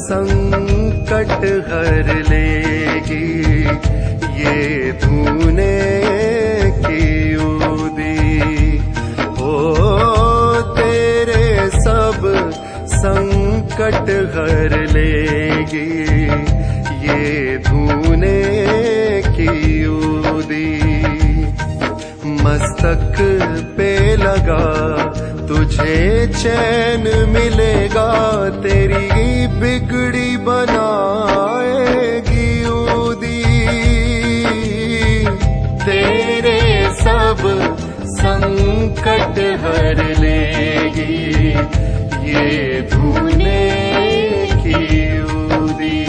संकट हर लेगी ये धूने की ऊदी। ओ तेरे सब संकट हर लेगी ये धूने की ऊदी। मस्तक पे लगा तुझे चैन मिलेगा, तेरी बिगड़ी बनाएगी ऊदी। तेरे सब संकट हर लेगी ये धूने की ऊदी।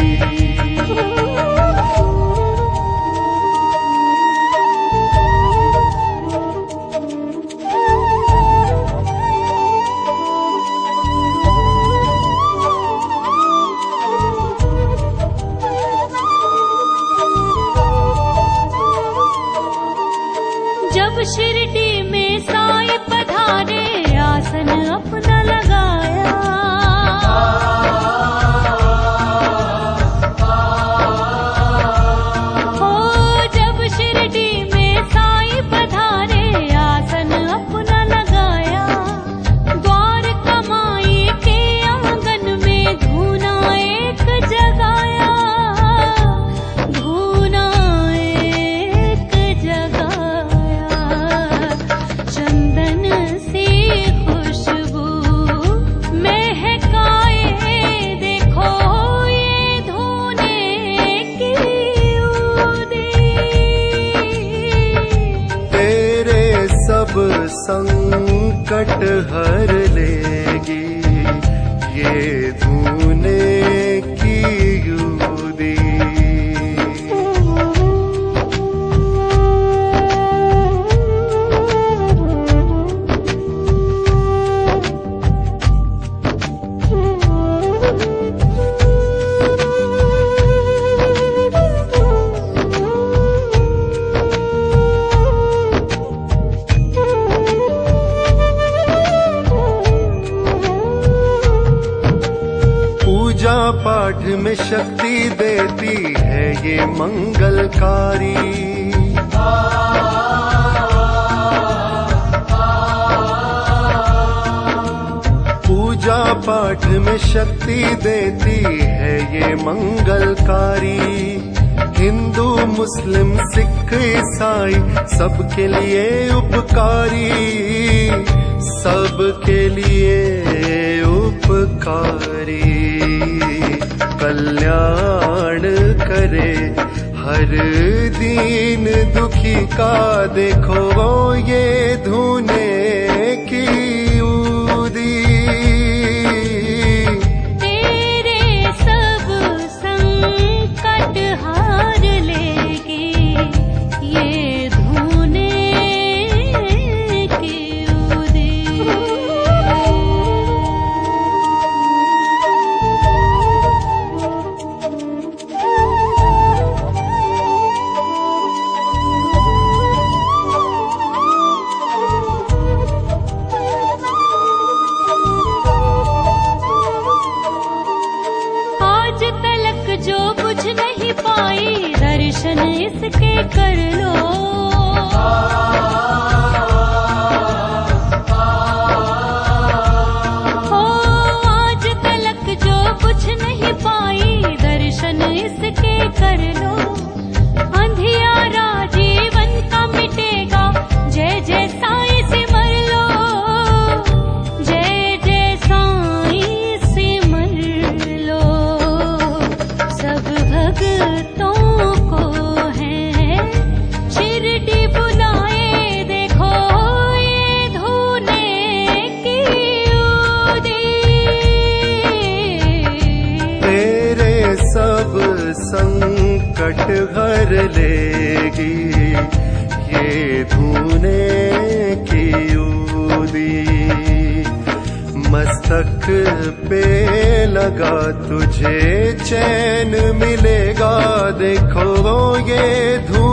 जब शिरडी में साईं पधारे, आसन अपना लगाया। हो जब शिरडी में साईं पधारे, आसन अपना लगाया। द्वार कमाई के आंगन में धूना एक जगाया, धूना एक जगाया। चंदन सी खुशबू महकाए, देखो ये धूने की ऊदी। तेरे सब संकट हर लेगी ये धूने की ऊदी। पूजा पाठ में शक्ति देती है ये मंगलकारी। पूजा पाठ में शक्ति देती है ये मंगलकारी। हिंदू मुस्लिम सिख ईसाई सबके लिए उपकारी, सबके लिए उपकारी। कल्याण करे हर दीन दुखी का, देखो वो ये धूने की ऊदी। तेरे सब संकट हार लेगी ये धूने की ऊदी। आज तलक जो बुझ नहीं पाई, दर्शन इसके कर लो। हो आज तलक जो बुझ नहीं पाई, दर्शन इसके कर लो। अंधियारा जीवन का मिटेगा, जय जय साईं सिमर लो। जय जय साईं सिमर लो। सब भक्तों को है शिरडी बुलाए, देखो ये धूने की ऊदी। तेरे सब संकट हर लेगी ये धूने की ऊदी। मस्तक पे लगा तुझे चैन मिलेगा, देखो वो ये धूने